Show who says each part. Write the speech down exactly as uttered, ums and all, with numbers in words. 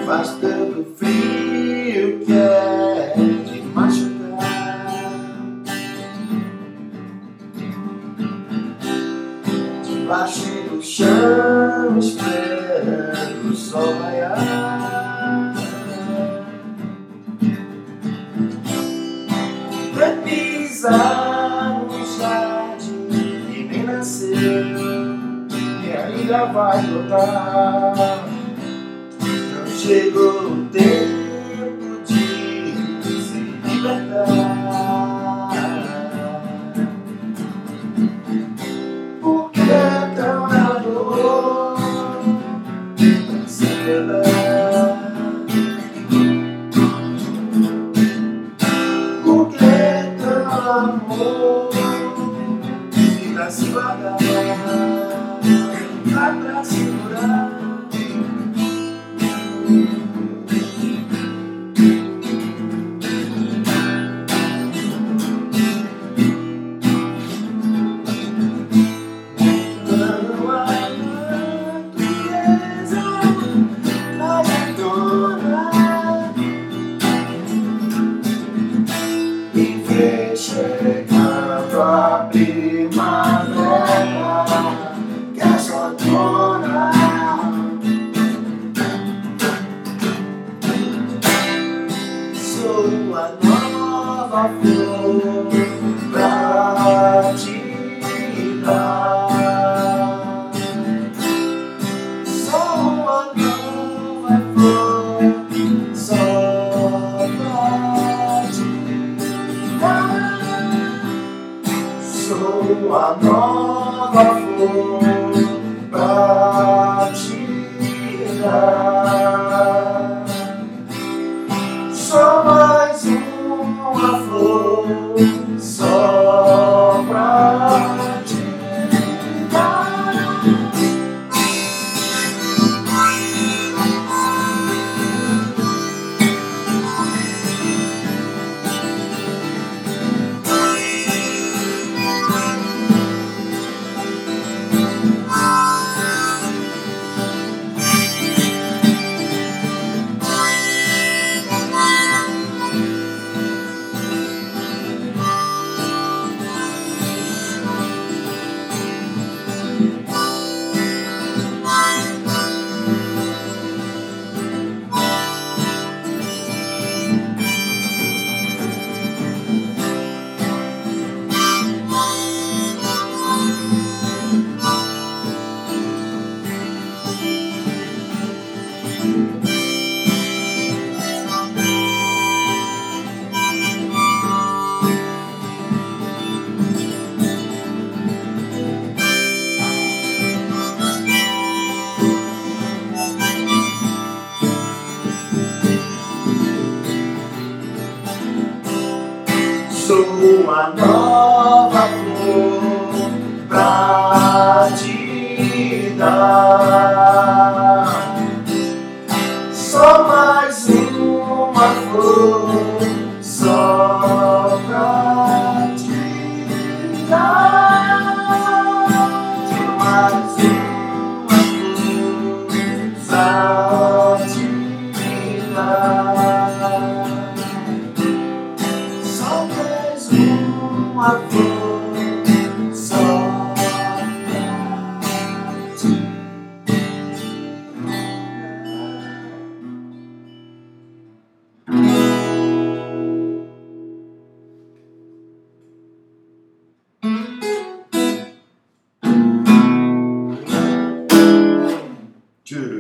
Speaker 1: faz tanto frio que é de machucar. Debaixo do chão esperando o sol raiar, pra pisar no jardim que nem nasceu e ainda vai brotar. Não chegou o tempo de se libertar. Por que tão amor pra se quebrar? Por que tão amor fica se guardar? Dá pra segurar. Chegando a primavera, que é só dona. Sou a nova flor pra te dar. Sou a nova flor só pra te dar. Sou a nova flor pra te dar. Sou mais uma flor só pra te dar. Sou a nova flor pra te dar. Só mais uma flor só pra te dar. Mais uma flor pra te dar. Uma flor só pra ti. Tchau.